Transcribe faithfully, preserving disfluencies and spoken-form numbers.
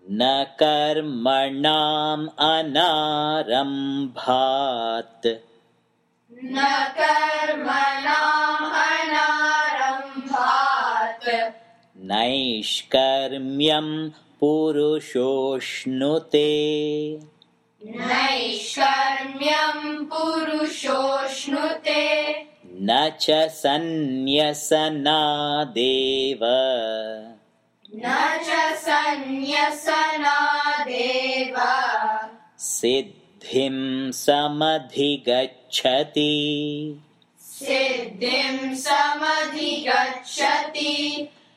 न कर्मणाम् अनारम्भात् न कर्मणाम् अनारम्भात् नैष्कर्म्यं पुरुषोऽश्नुते नैष्कर्म्यं पुरुषोऽश्नुते न च सन्न्यसनादेव न च सन्न्यसनादेव सिद्धिं समधिगच्छति सिद्धिं समधिगच्छति